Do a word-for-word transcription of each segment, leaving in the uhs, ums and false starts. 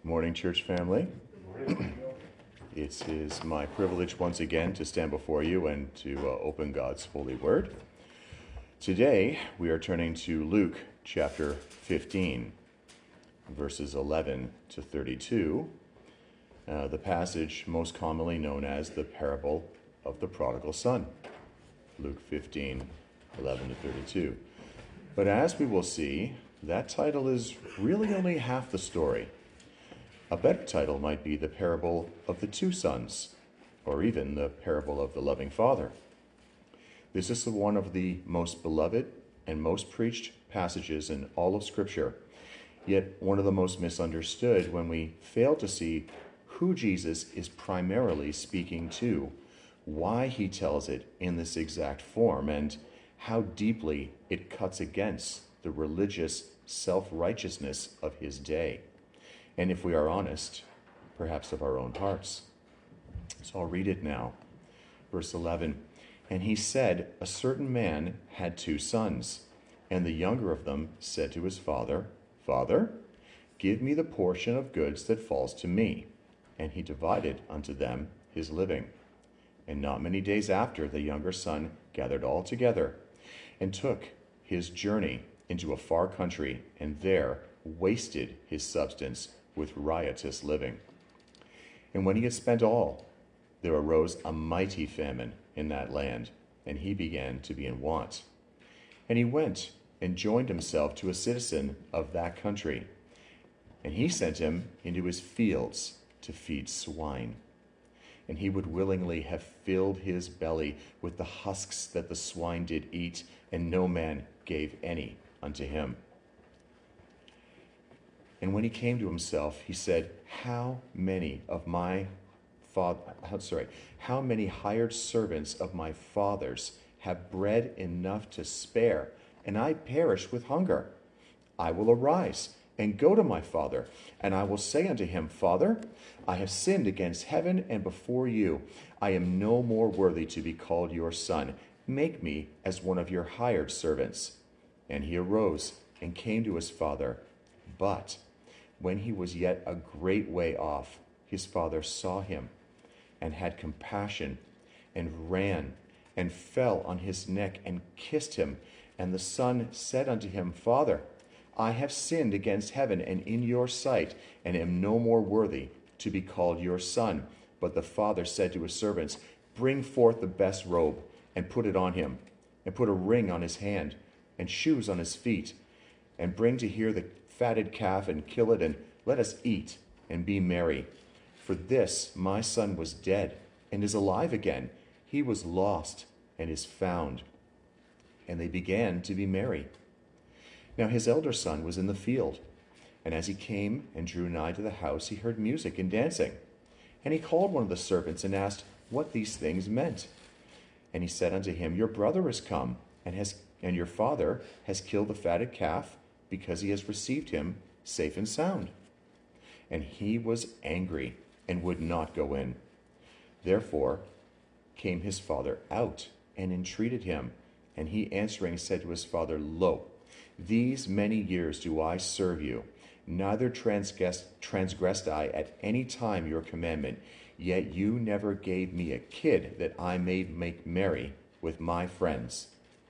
Morning, church family. It is my privilege once again to stand before you and to uh, open God's holy word. Today, we are turning to Luke chapter fifteen, verses eleven to thirty-two, uh, the passage most commonly known as the parable of the prodigal son. Luke fifteen, eleven to thirty-two. But as we will see, that title is really only half the story. A better title might be the parable of the two sons, or even the parable of the loving father. This is one of the most beloved and most preached passages in all of Scripture, yet one of the most misunderstood when we fail to see who Jesus is primarily speaking to, why he tells it in this exact form, and how deeply it cuts against the religious self-righteousness of his day. And if we are honest, perhaps of our own hearts. So I'll read it now. Verse eleven, and he said, a certain man had two sons, and the younger of them said to his father, Father, give me the portion of goods that falls to me. And he divided unto them his living. And not many days after, the younger son gathered all together, and took his journey into a far country, and there wasted his substance with riotous living. And when he had spent all, there arose a mighty famine in that land, and he began to be in want. And he went and joined himself to a citizen of that country, and he sent him into his fields to feed swine. And he would willingly have filled his belly with the husks that the swine did eat, and no man gave any unto him. And when he came to himself, he said, How many of my father, sorry, how many hired servants of my father's have bread enough to spare, and I perish with hunger? I will arise and go to my father, and I will say unto him, Father, I have sinned against heaven and before you. I am no more worthy to be called your son. Make me as one of your hired servants. And he arose and came to his father. But when he was yet a great way off, his father saw him and had compassion and ran and fell on his neck and kissed him. And the son said unto him, Father, I have sinned against heaven and in your sight, and am no more worthy to be called your son. But the father said to his servants, Bring forth the best robe, and put it on him, and put a ring on his hand, and shoes on his feet, and bring to here the fatted calf, and kill it, and let us eat and be merry. For this my son was dead, and is alive again. He was lost, and is found. And they began to be merry. Now his elder son was in the field, and as he came and drew nigh to the house, he heard music and dancing. And he called one of the servants and asked what these things meant. And he said unto him, Your brother is come, and has and your father has killed the fatted calf, because he has received him safe and sound. And he was angry, and would not go in. Therefore came his father out, and entreated him. And he answering said to his father, Lo, these many years do I serve you, neither transgressed, transgressed I at any time your commandment, yet you never gave me a kid that I may make merry with my friends.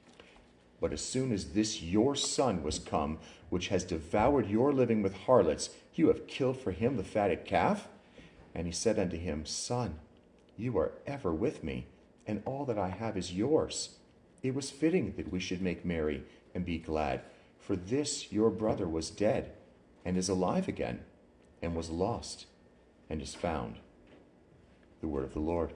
But as soon as this your son was come, which has devoured your living with harlots, you have killed for him the fatted calf? And he said unto him, Son, you are ever with me, and all that I have is yours. It was fitting that we should make merry and be glad. For this your brother was dead, and is alive again, and was lost, and is found. The word of the Lord.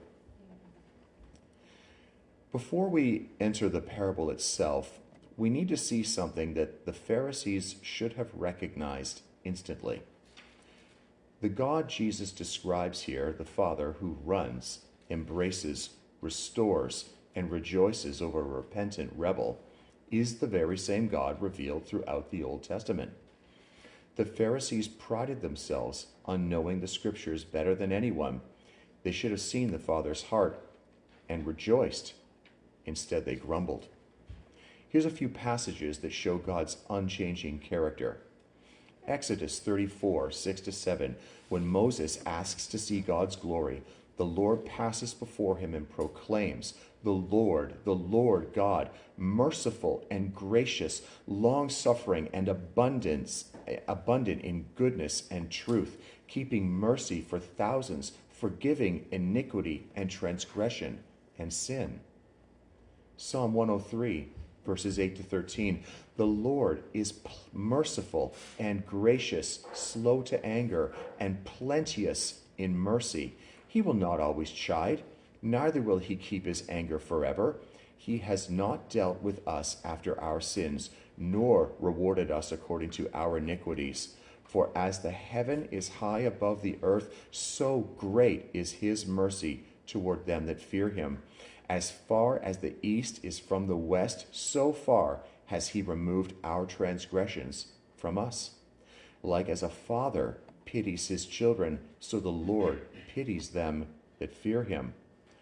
Before we enter the parable itself, we need to see something that the Pharisees should have recognized instantly. The God Jesus describes here, the Father who runs, embraces, restores, and rejoices over a repentant rebel, is the very same God revealed throughout the Old Testament. The Pharisees prided themselves on knowing the Scriptures better than anyone. They should have seen the Father's heart and rejoiced. Instead, they grumbled. Here's a few passages that show God's unchanging character. Exodus thirty-four, six to seven. When Moses asks to see God's glory, the Lord passes before him and proclaims, "The Lord, the Lord God, merciful and gracious, long-suffering and abundance, abundant in goodness and truth, keeping mercy for thousands, forgiving iniquity and transgression and sin." Psalm one oh three, verses eight to thirteen. The Lord is merciful and gracious, slow to anger, and plenteous in mercy. He will not always chide, neither will he keep his anger forever. He has not dealt with us after our sins, nor rewarded us according to our iniquities. For as the heaven is high above the earth, so great is his mercy toward them that fear him. As far as the east is from the west, so far has he removed our transgressions from us. Like as a father pities his children, so the Lord pities them that fear him.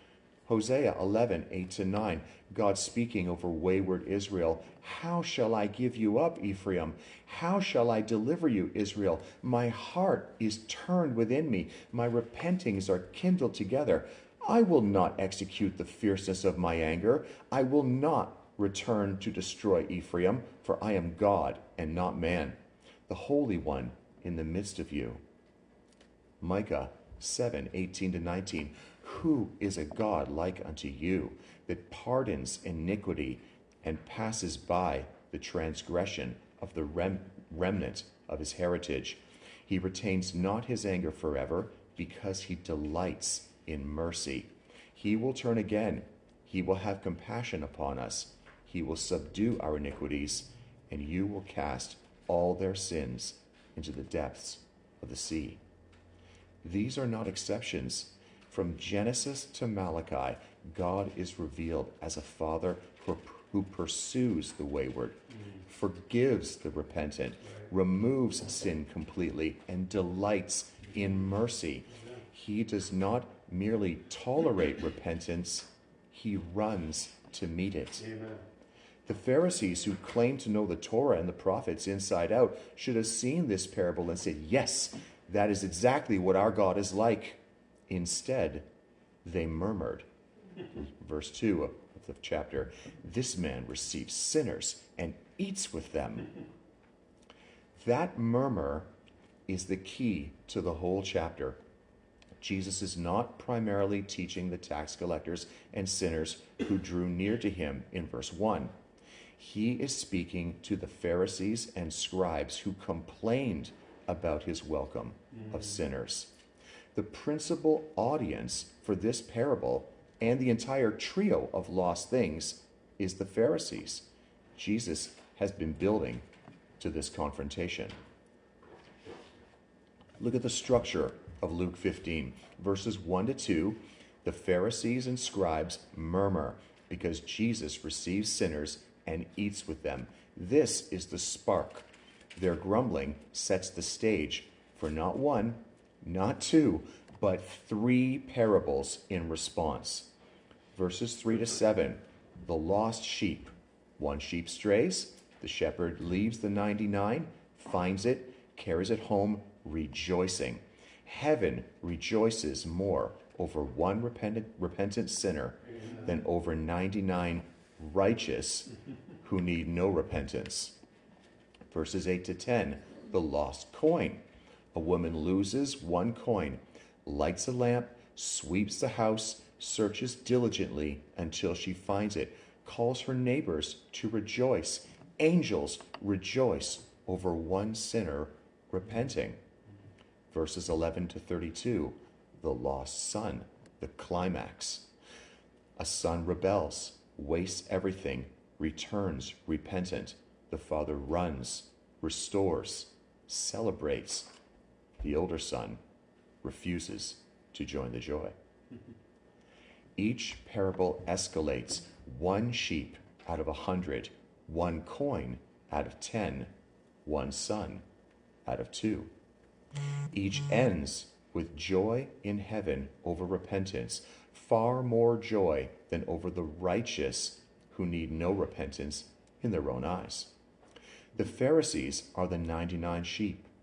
Hosea eleven, eight to nine, God speaking over wayward Israel. How shall I give you up, Ephraim? How shall I deliver you, Israel? My heart is turned within me. My repentings are kindled together. I will not execute the fierceness of my anger. I will not return to destroy Ephraim, for I am God and not man, the Holy One in the midst of you. Micah seven, eighteen to nineteen. Who is a God like unto you, that pardons iniquity and passes by the transgression of the rem- remnant of his heritage? He retains not his anger forever, because he delights in mercy. He will turn again. He will have compassion upon us. He will subdue our iniquities, and you will cast all their sins into the depths of the sea. These are not exceptions. From Genesis to Malachi, God is revealed as a father who, who pursues the wayward, mm-hmm. forgives the repentant, right. removes sin completely, and delights in mercy. Yeah. He does not merely tolerate repentance, he runs to meet it. Amen. The Pharisees, who claimed to know the Torah and the prophets inside out, should have seen this parable and said, yes, that is exactly what our God is like. Instead, they murmured. Verse two of the chapter, this man receives sinners and eats with them. That murmur is the key to the whole chapter. Jesus is not primarily teaching the tax collectors and sinners who drew near to him in verse one. He is speaking to the Pharisees and scribes who complained about his welcome mm. of sinners. The principal audience for this parable and the entire trio of lost things is the Pharisees. Jesus has been building to this confrontation. Look at the structure of Luke fifteen, verses one to two. The Pharisees and scribes murmur because Jesus receives sinners and eats with them. This is the spark. Their grumbling sets the stage for not one, not two, but three parables in response. Verses three to seven, the lost sheep. One sheep strays, the shepherd leaves the ninety-nine, finds it, carries it home, rejoicing. Heaven rejoices more over one repentant, repentant sinner Amen. Than over ninety-nine righteous who need no repentance. Verses eight to ten, the lost coin. A woman loses one coin, lights a lamp, sweeps the house, searches diligently until she finds it, calls her neighbors to rejoice. Angels rejoice over one sinner repenting. Verses eleven to thirty-two, the lost son, the climax. A son rebels, wastes everything, returns repentant. The father runs, restores, celebrates. The older son refuses to join the joy. Each parable escalates one sheep out of a hundred, one coin out of ten, one son out of two. Each ends with joy in heaven over repentance, far more joy than over the righteous who need no repentance in their own eyes. The Pharisees are the ninety-nine sheep.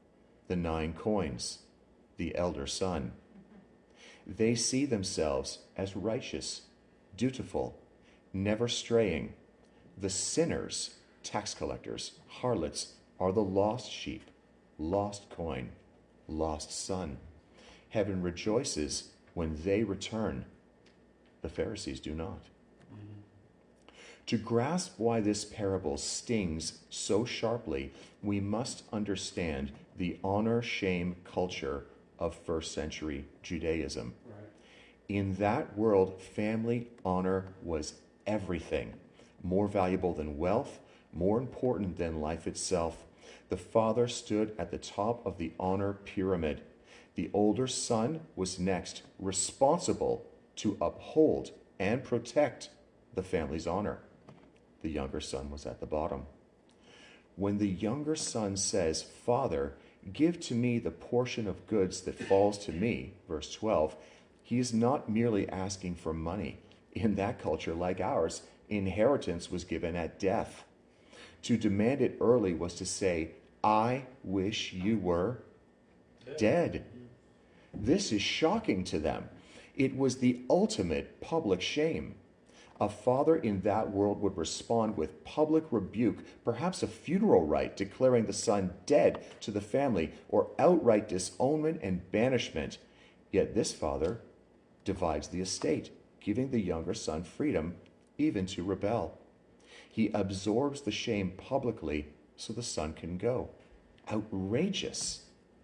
the nine coins, the elder son. They see themselves as righteous, dutiful, never straying. The sinners, tax collectors, harlots, are the lost sheep, lost coin, lost son. Heaven rejoices when they return. The Pharisees do not. Mm-hmm. To grasp why this parable stings so sharply, we must understand the honor-shame culture of first century Judaism. Right. In that world, family honor was everything, more valuable than wealth, more important than life itself. The father stood at the top of the honor pyramid. The older son was next, responsible to uphold and protect the family's honor. The younger son was at the bottom. When the younger son says, "Father, give to me the portion of goods that falls to me," verse twelve, he is not merely asking for money. In that culture, like ours, inheritance was given at death. To demand it early was to say, "I wish you were dead." This is shocking to them. It was the ultimate public shame. A father in that world would respond with public rebuke, perhaps a funeral rite declaring the son dead to the family, or outright disownment and banishment. Yet this father divides the estate, giving the younger son freedom even to rebel. He absorbs the shame publicly so the son can go. Outrageous.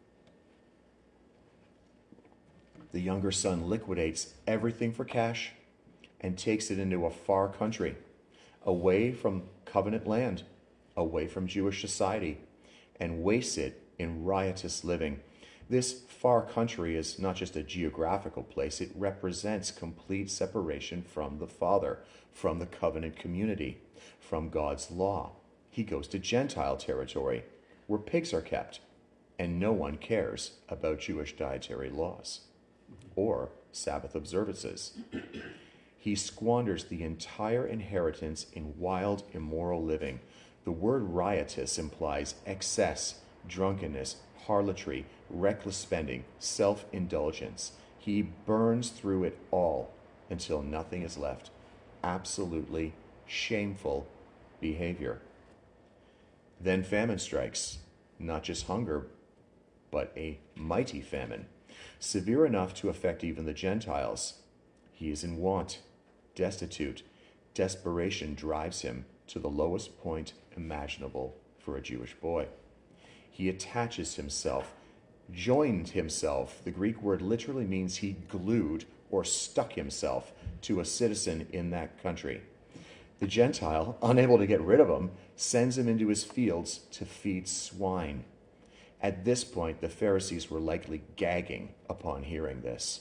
The younger son liquidates everything for cash and takes it into a far country, away from covenant land, away from Jewish society, and wastes it in riotous living. This far country is not just a geographical place, it represents complete separation from the Father, from the covenant community, from God's law. He goes to Gentile territory, where pigs are kept, and no one cares about Jewish dietary laws or Sabbath observances. He squanders the entire inheritance in wild, immoral living. The word riotous implies excess, drunkenness, harlotry, reckless spending, self-indulgence. He burns through it all until nothing is left. Absolutely shameful behavior. Then famine strikes, not just hunger, but a mighty famine, severe enough to affect even the Gentiles. He is in want, destitute. Desperation drives him to the lowest point imaginable for a Jewish boy. He attaches himself, joined himself. The Greek word literally means he glued or stuck himself to a citizen in that country. The Gentile, unable to get rid of him, sends him into his fields to feed swine. At this point, the Pharisees were likely gagging upon hearing this.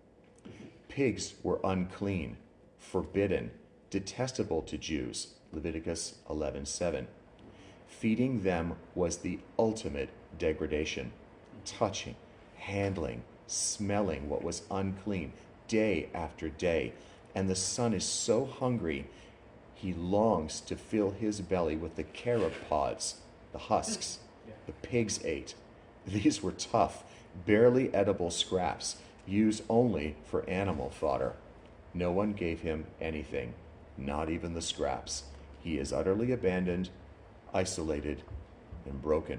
Pigs were unclean, forbidden, detestable to Jews, Leviticus eleven seven. Feeding them was the ultimate degradation. Touching, handling, smelling what was unclean day after day. And the son is so hungry, he longs to fill his belly with the carob pods, the husks, the pigs ate. These were tough, barely edible scraps, used only for animal fodder. No one gave him anything, not even the scraps. He is utterly abandoned, isolated, and broken.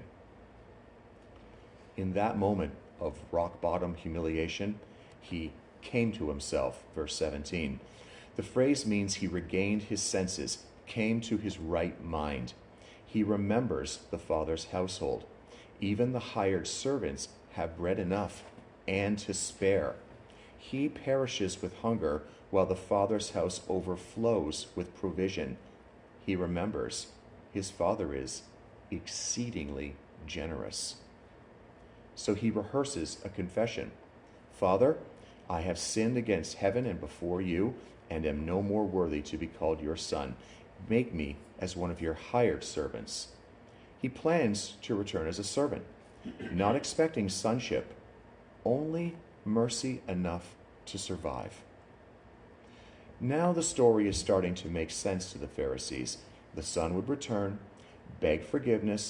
In that moment of rock-bottom humiliation, he came to himself, verse seventeen. The phrase means he regained his senses, came to his right mind. He remembers the father's household. Even the hired servants have bread enough and to spare. He perishes with hunger while the father's house overflows with provision. He remembers his father is exceedingly generous. So he rehearses a confession. "Father, I have sinned against heaven and before you, and am no more worthy to be called your son. Make me as one of your hired servants." He plans to return as a servant, not expecting sonship, only mercy enough to survive. Now the story is starting to make sense to the Pharisees. The son would return, beg forgiveness.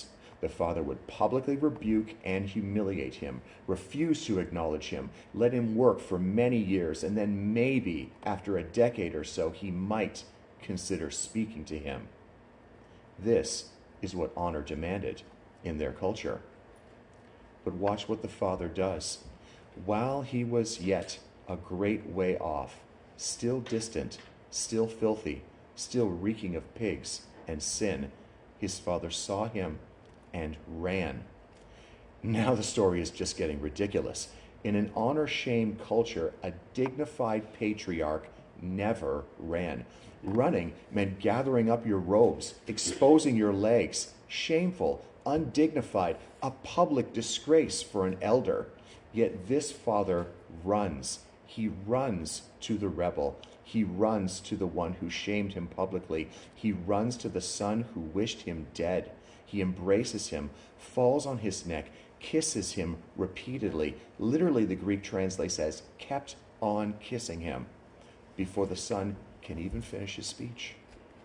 the father would publicly rebuke and humiliate him, refuse to acknowledge him, let him work for many years, and then maybe after a decade or so he might consider speaking to him. This is what honor demanded in their culture. But watch what the father does. While he was yet a great way off, still distant, still filthy, still reeking of pigs and sin, his father saw him and ran. Now the story is just getting ridiculous. In an honor-shame culture, a dignified patriarch never ran. Running meant gathering up your robes, exposing your legs, shameful, undignified, a public disgrace for an elder. Yet this father runs. He runs to the rebel. He runs to the one who shamed him publicly. He runs to the son who wished him dead. He embraces him, falls on his neck, kisses him repeatedly. Literally, the Greek translates as kept on kissing him before the son can even finish his speech.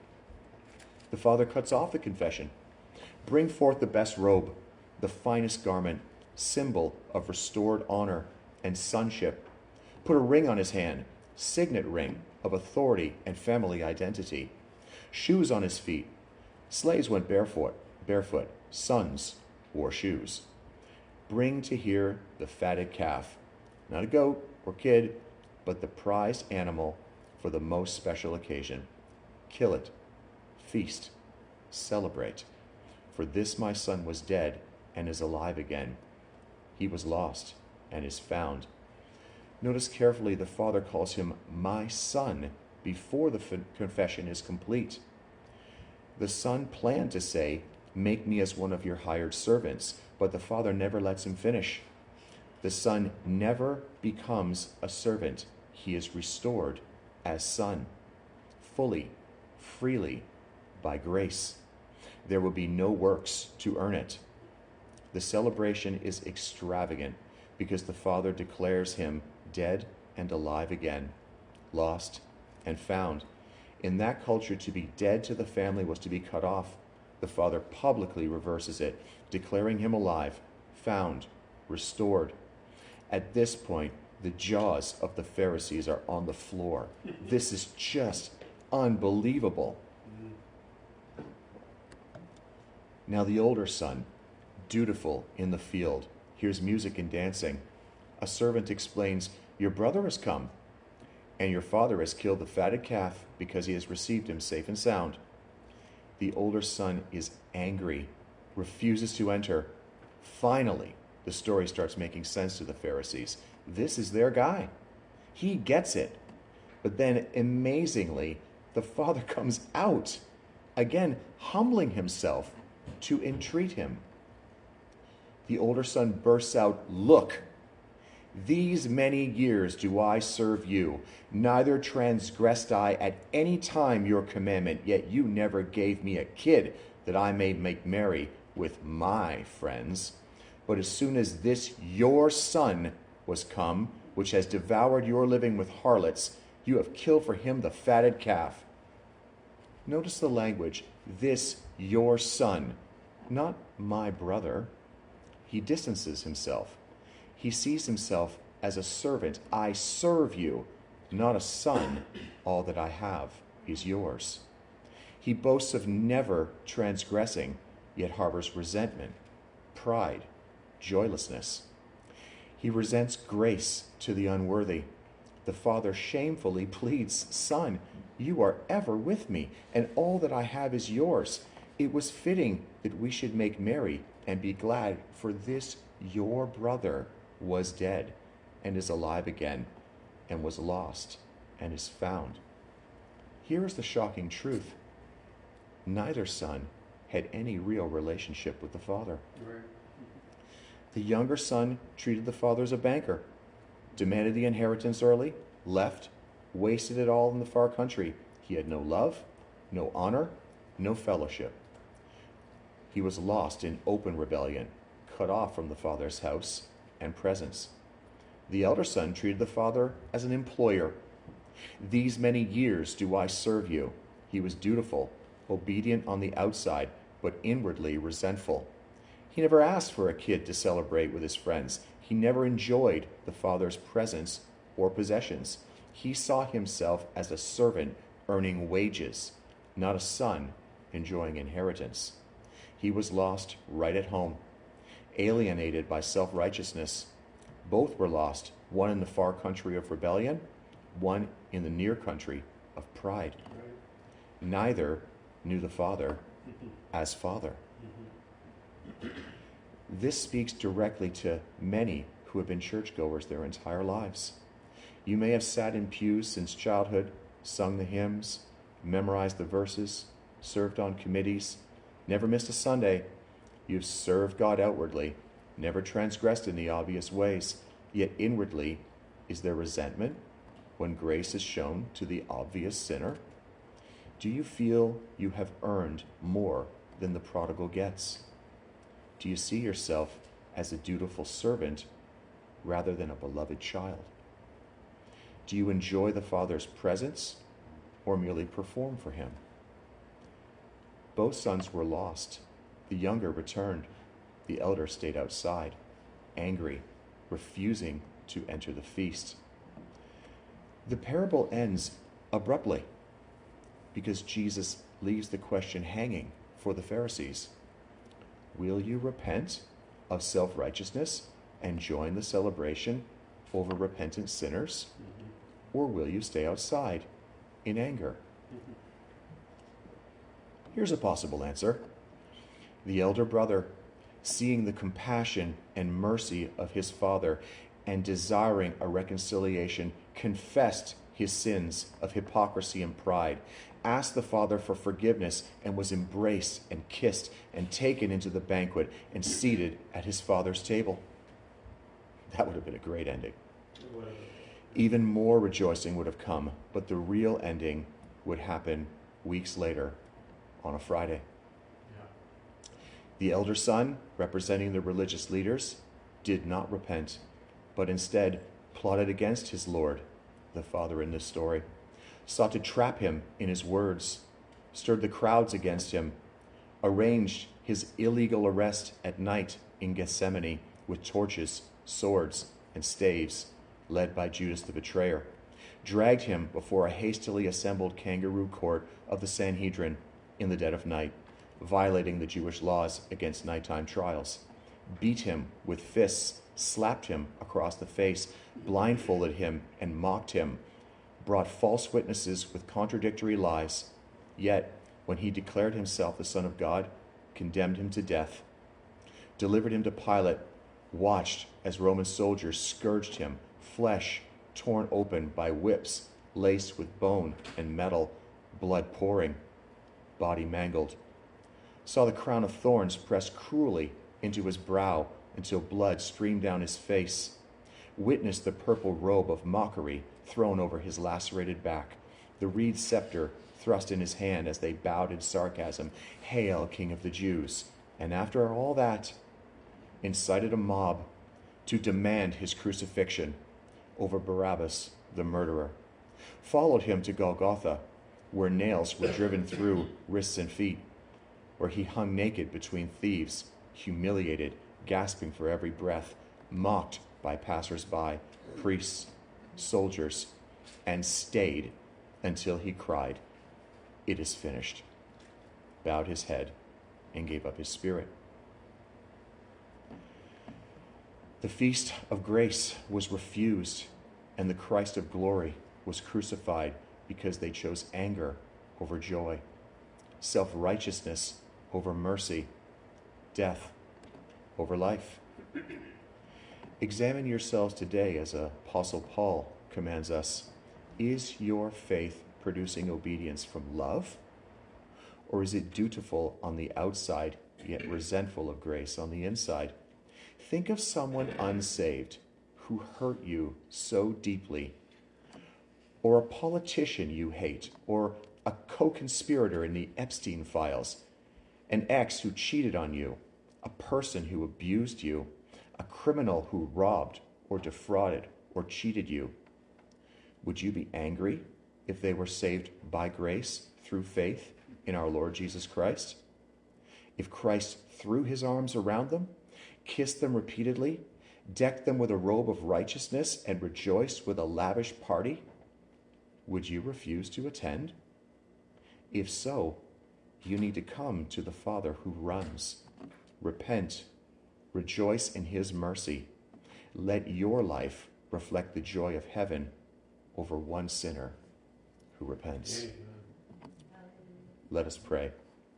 The father cuts off the confession. Bring forth the best robe, the finest garment, symbol of restored honor and sonship. Put a ring on his hand, signet ring of authority and family identity. Shoes on his feet. Slaves went barefoot, barefoot. Sons wore shoes. Bring to here the fatted calf, not a goat or kid, but the prized animal for the most special occasion. Kill it, feast, celebrate. For this my son was dead and is alive again. He was lost and is found. Notice carefully, the father calls him my son before the f- confession is complete. The son planned to say, make me as one of your hired servants, but the father never lets him finish. The son never becomes a servant. He is restored as son, fully, freely, by grace. There will be no works to earn it. The celebration is extravagant because the father declares him dead and alive again, lost and found. In that culture, to be dead to the family was to be cut off. The father publicly reverses it, declaring him alive, found, restored. At this point, the jaws of the Pharisees are on the floor. This is just unbelievable. Now the older son, dutiful in the field, hears music and dancing. A servant explains, your brother has come, and your father has killed the fatted calf because he has received him safe and sound. The older son is angry, refuses to enter. Finally, the story starts making sense to the Pharisees. This is their guy. He gets it. But then, amazingly, the father comes out, again, humbling himself to entreat him. The older son bursts out, look, these many years do I serve you. Neither transgressed I at any time your commandment, yet you never gave me a kid that I may make merry with my friends. But as soon as this your son was come, which has devoured your living with harlots, you have killed for him the fatted calf. Notice the language, this your son, not my brother. He distances himself. He sees himself as a servant. I serve you, not a son. All that I have is yours. He boasts of never transgressing, yet harbors resentment, pride, joylessness. He resents grace to the unworthy. The father shamefully pleads, son, you are ever with me, and all that I have is yours. It was fitting that we should make merry and be glad, for this your brother was dead and is alive again, and was lost and is found. Here is the shocking truth. Neither son had any real relationship with the father. Right. The younger son treated the father as a banker, demanded the inheritance early, left, wasted it all in the far country. He had no love, no honor, no fellowship. He was lost in open rebellion, cut off from the father's house and presence. The elder son treated the father as an employer. These many years do I serve you. He was dutiful, obedient on the outside, but inwardly resentful. He never asked for a kid to celebrate with his friends. He never enjoyed the Father's presence or possessions. He saw himself as a servant earning wages, not a son enjoying inheritance. He was lost right at home, alienated by self-righteousness. Both were lost, one in the far country of rebellion, one in the near country of pride. Neither knew the Father as Father. This speaks directly to many who have been churchgoers their entire lives. You may have sat in pews since childhood, sung the hymns, memorized the verses, served on committees, never missed a Sunday. You've served God outwardly, never transgressed in the obvious ways, yet inwardly is there resentment when grace is shown to the obvious sinner? Do you feel you have earned more than the prodigal gets? Do you see yourself as a dutiful servant rather than a beloved child? Do you enjoy the Father's presence or merely perform for him? Both sons were lost. The younger returned. The elder stayed outside, angry, refusing to enter the feast. The parable ends abruptly because Jesus leaves the question hanging for the Pharisees. Will you repent of self-righteousness and join the celebration over repentant sinners? Mm-hmm. Or will you stay outside in anger? Mm-hmm. Here's a possible answer. The elder brother, seeing the compassion and mercy of his father and desiring a reconciliation, confessed his sins of hypocrisy and pride, asked the Father for forgiveness, and was embraced and kissed and taken into the banquet and seated at his Father's table. That would have been a great ending. Even more rejoicing would have come, but the real ending would happen weeks later on a Friday. Yeah. The elder son, representing the religious leaders, did not repent, but instead plotted against his Lord, the Father in this story, sought to trap him in his words, stirred the crowds against him, arranged his illegal arrest at night in Gethsemane with torches, swords, and staves, led by Judas the betrayer, dragged him before a hastily assembled kangaroo court of the Sanhedrin in the dead of night, violating the Jewish laws against nighttime trials, beat him with fists, slapped him across the face, blindfolded him and mocked him, brought false witnesses with contradictory lies, yet when he declared himself the Son of God, condemned him to death, delivered him to Pilate, watched as Roman soldiers scourged him, flesh torn open by whips laced with bone and metal, blood pouring, body mangled, saw the crown of thorns pressed cruelly into his brow until blood streamed down his face, witnessed the purple robe of mockery thrown over his lacerated back, the reed scepter thrust in his hand as they bowed in sarcasm, "Hail, King of the Jews," and after all that, incited a mob to demand his crucifixion over Barabbas, the murderer, followed him to Golgotha, where nails were driven through wrists and feet, where he hung naked between thieves, humiliated, gasping for every breath, mocked by passers-by, priests, soldiers, and stayed until he cried, "It is finished," bowed his head, and gave up his spirit. The feast of grace was refused, and the Christ of glory was crucified because they chose anger over joy, self-righteousness over mercy, death over life. Examine yourselves today as Apostle Paul commands us. Is your faith producing obedience from love? Or is it dutiful on the outside, yet resentful of grace on the inside? Think of someone unsaved who hurt you so deeply, or a politician you hate, or a co-conspirator in the Epstein files, an ex who cheated on you, a person who abused you, a criminal who robbed or defrauded or cheated you. Would you be angry if they were saved by grace through faith in our Lord Jesus Christ? If Christ threw his arms around them, kissed them repeatedly, decked them with a robe of righteousness, and rejoiced with a lavish party, would you refuse to attend? If so, you need to come to the Father who runs. Repent. Rejoice in his mercy. Let your life reflect the joy of heaven over one sinner who repents. Amen. Let us pray.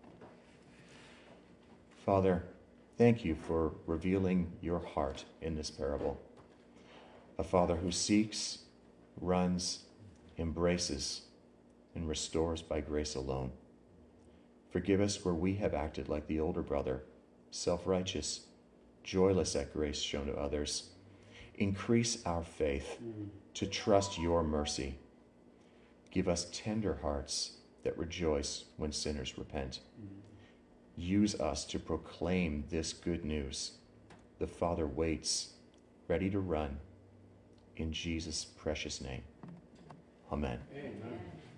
Father, thank you for revealing your heart in this parable. A Father who seeks, runs, embraces, and restores by grace alone. Forgive us where we have acted like the older brother, self-righteous, joyless at grace shown to others. Increase our faith to trust your mercy. Give us tender hearts that rejoice when sinners repent. Use us to proclaim this good news. The Father waits, ready to run. In Jesus' precious name. Amen. Amen.